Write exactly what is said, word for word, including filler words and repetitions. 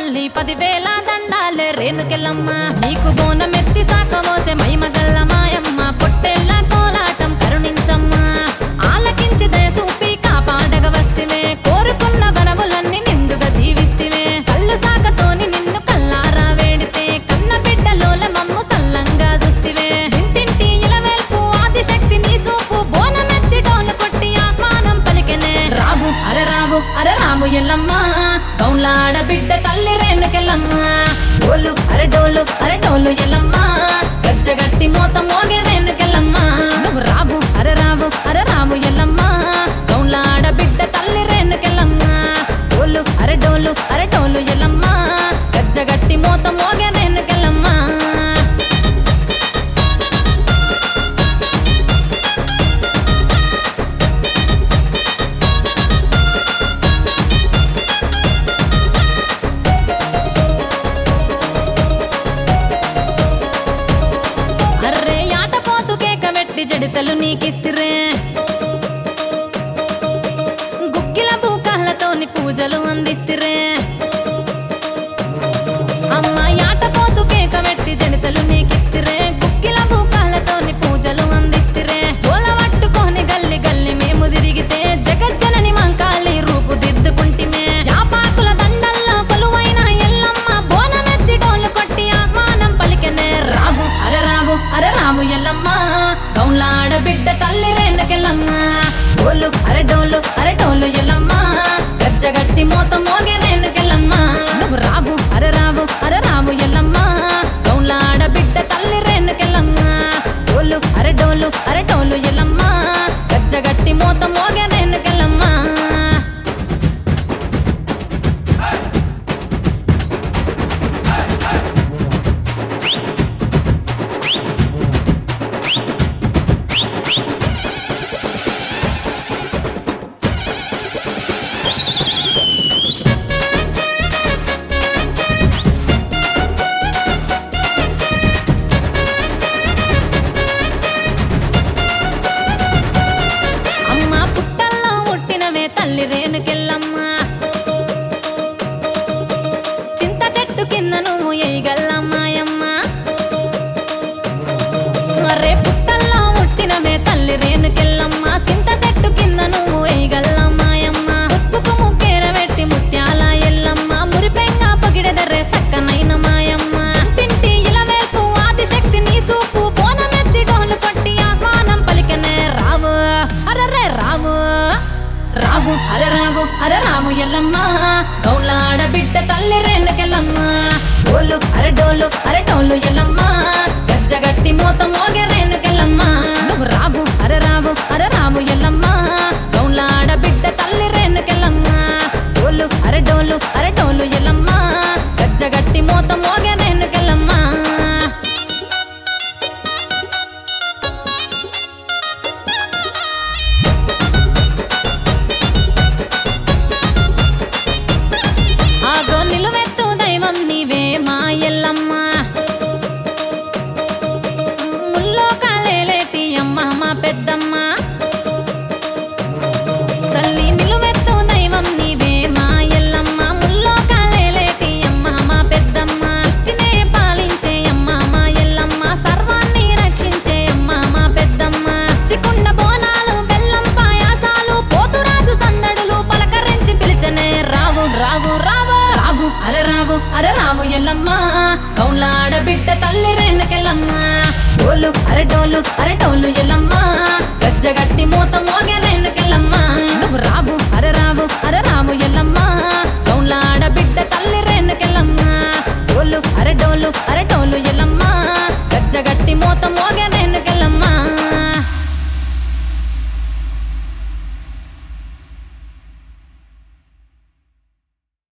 తల్లి పదివేల దండాలే రేణుకెళ్ళమ్మ నీకు బోనమెత్తి సాకమోసే మైమగల్ల మాయమ్మ పొట్టెల్ల కోలాటం కరుణించమ్మ ఆలకించి దయసూపి కాపాడగ వస్తివే కోరుకున్న వరములన్నీ నిండుగా దీవిస్తివే కళ్ళు సాకతోని నిన్ను కల్లారా వేడితే కన్న బిడ్డలోల మమ్ము సల్లంగా చూస్తివే ఇంటింటి ఇలవేల్పు ఆదిశక్తి నీ సూపు బోనమెత్తి డోలు కొట్టి ఆహ్వానం పలికెనే రావు అర రావు అర రాము ఎల్లమ్మ గౌలాడ బిడ్డ తల్లి రేణుకెళ్ళమ్మ డోలు అర డోలు అర డోలు ఎల్లమ్మ గజ్జగట్టి మోత మోగే రేణుకెళ్ళమ్మ నువ్వు రావు అర రావు అర రావు ఎల్లమ్మ గౌలాడ బిడ్డ తల్లి రేణుకెళ్ళమ్మ డోలు అర డోలు అర డోలు ఎల్లమ్మ గజ్జగట్టి మోత మోగే రేణుకెళ్ళమ్మ జడితలు నీకిస్తిరే గుగ్గిల బూకాలతోని పూజలు అందిస్తిరే అమ్మ యాటపోతు కేక పెట్టి జడితలు నీకిస్తిరే గుగ్గిల బూకాలతోని పూజలు అందిస్తిరే జోల పట్టుకొని గల్లి గల్లి మేము తిరిగితే జగజ్జనని మంకాలి రూపు దిద్దుకుంటిమే యాపాకుల దండల్లో కొలువైన ఎల్లమ్మ బోనమెత్తి డోలు కొట్టి ఆహ్వానం పలికెనే రావు అర రావు అర రావు ఎల్లమ్మ గౌలాడ బిడ్డ తల్లి రేణుకెళ్ళమ్మ డోలు అర డోలు అర డోలు ఎల్లమ్మ గజ్జగట్టి మోత మోగే రేణుకెళ్ళమ్మ నువ్వు రావు అర రావు అర రావు ఎల్లమ్మ గౌలాడ బిడ్డ తల్లి రేణుకెళ్ళమ్మ డోలు అర డోలు అర డోలు ఎల్లమ్మ గజ్జగట్టి మోత మోగే రేణుకెళ్ళమ్మ తల్లి రేణుకెళ్ళమ్మ చింత చెట్టు కింద నువ్వు ఎయ్యగల్లమ్మాయమ్మ మర్రే పుట్టల్లో పుట్టినవే తల్లి రేణుకెళ్ళమ్మ చింత చెట్టు కింద నువ్వు ఎయ్యగల్లమ్మాయమ్మ ముక్కుకు ముక్కేర పెట్టి ముత్యాల ఎల్లమ్మ మురిపెంగా పగిడెదర్రే సక్కనైన మాయమ్మ తింటి ఇలవేల్పు ఆదిశక్తి నీ సూపు బోనమెత్తి డోలు కొట్టి ఆహ్వానం పలికెనే రావు అరరే రావు రావు అర రావు అర రాము ఎల్లమ్మ గౌలాడ బిడ్డ తల్లి రేణుకెళ్ళమ్మ డోలు అర డోలు అర డోలు ఎల్లమ్మ గజ్జగట్టి మోత మోగే రేణుకెళ్ళమ్మ నువ్వు రావు అర రావు అర రావు ఎల్లమ్మ గౌలాడ బిడ్డ తల్లి రేణుకెళ్ళమ్మ డోలు అర డోలు అర డోలు ఎల్లమ్మ గజ్జగట్టి మోత మోగే రేణుకెళ్ళమ్మ నీవే మా ఎల్లమ్మ ముల్లోకాలేటి అమ్మ మా పెద్దమ్మ తల్లి నిలువెత్తు దైవం నీవే మా ఎల్లమ్మ ముల్లోకాలేటి అమ్మ మా పెద్దమ్మ సృష్టినే పాలించే అమ్మ మా ఎల్లమ్మ సర్వాన్ని రక్షించే అమ్మ మా పెద్దమ్మ చికుండ బోనాలు బెల్లం పాయాసాలు పోతురాజు సందడులు పలకరించి పిలిచనే రావు రావు రావు రావు అర రావు అర రావు ఎల్లమ్మ గౌలాడ బిడ్డ తల్లి రేణుకెళ్ళమ్మ డోలు అర డోలు అర డోలు ఎల్లమ్మ గజ్జగట్టి మోత మోగే రేణుకెళ్ళమ్మ నువ్వు రావు అర రావు అర రావు ఎల్లమ్మ గౌలాడ బిడ్డ తల్లి రేణుకెళ్ళమ్మ డోలు అర డోలు అర డోలు ఎల్లమ్మ గజ్జగట్టి మోత మోగే